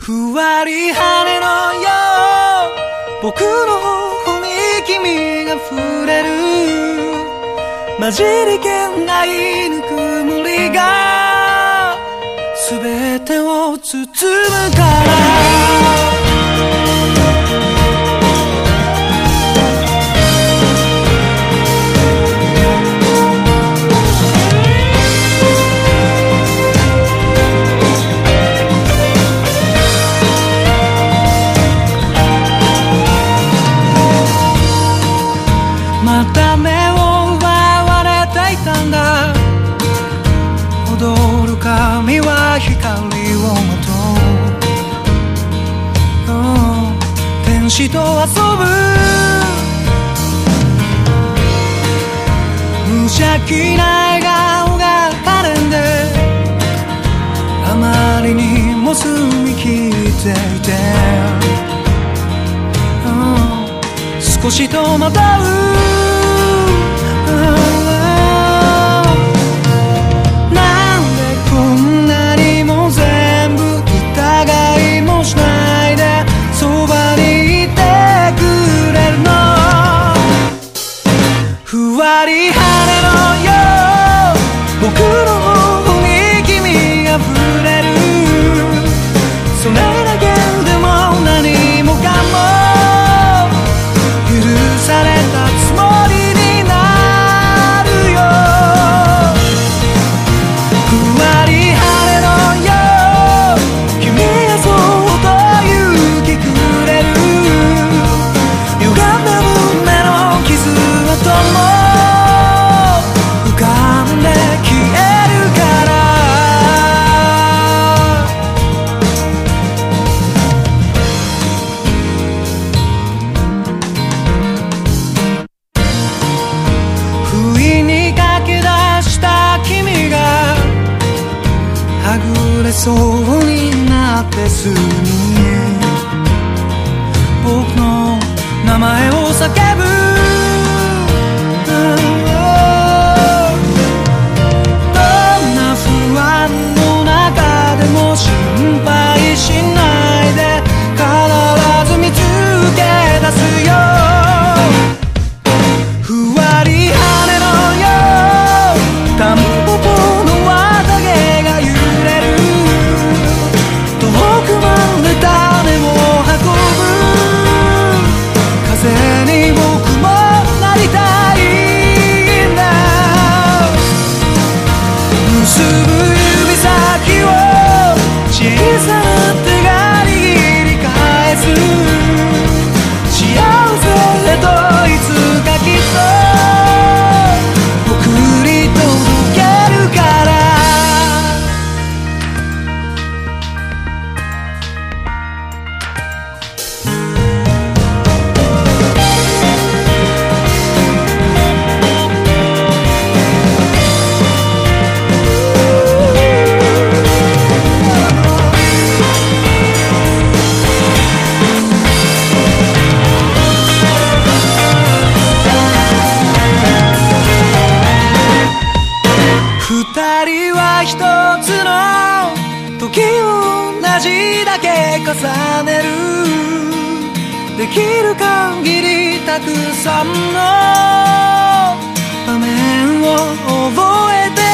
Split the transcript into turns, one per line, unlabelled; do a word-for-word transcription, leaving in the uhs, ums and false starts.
ふわり羽のよう僕の頬に君が触れる混じり気ないぬくもりが全てを包むからまた目を奪われていたんだ踊る髪は光をまとう、天使と遊ぶ無邪気な笑顔が可憐であまりにも澄み切っていて少し戸惑うなんでこんなにも全部疑いもしないでそばにいてくれるのふわり羽のよう僕の頬に君が触れるそれだけでも何もかもされたつもりになるよふわり羽のよう君がそっと行きくれる歪んだ胸の傷跡も浮かんで消えるから不意に駆け出した君がはぐれそうになってすぐに僕の名前を叫ぶどんな不安の中でも心配しないで必ず見つけ出すよふわり羽のようタンポポの綿毛が揺れる遠くまで種を運ぶ風に僕もなりたいんだ結ぶ指先を小さな手が握り返す幸せといつかきっと送り届けるから二人は一つの時を同じだけ重ねるできる限りたくさんの場面を覚えて